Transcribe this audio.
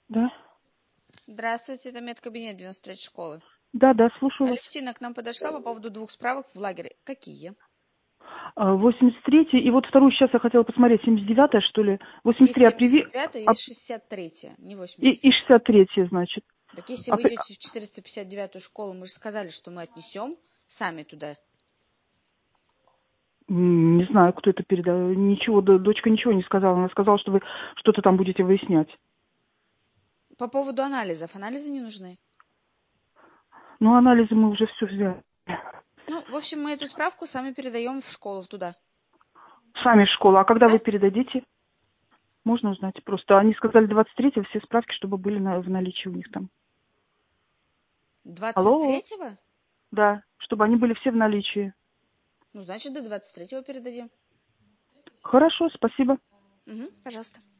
Да. Здравствуйте, это медкабинет 93 школы. Да, слушаю вас. Алевтина к нам подошла по поводу 2 справок в лагере. Какие? 83-й, и вот вторую сейчас я хотела посмотреть, 79-я, что ли? 83 Есть 79-я, есть 63-я, не 80. и 63-я, значит. Так если А вы при- идете в 459-ю школу, мы же сказали, что мы отнесем сами туда. Не знаю, кто это передал. Ничего, дочка ничего не сказала. Она сказала, что вы что-то там будете выяснять. По поводу анализов. Анализы не нужны. Ну, анализы мы уже все взяли. Ну, в общем, мы эту справку сами передаем в школу туда. Сами в школу. А когда вы Да? передадите? Можно узнать? Просто они сказали 23-го все справки, чтобы были в наличии у них там. Алло? 23-го? Да, чтобы они были все в наличии. Ну, значит, до 23-го передадим. Хорошо, спасибо. Угу, пожалуйста.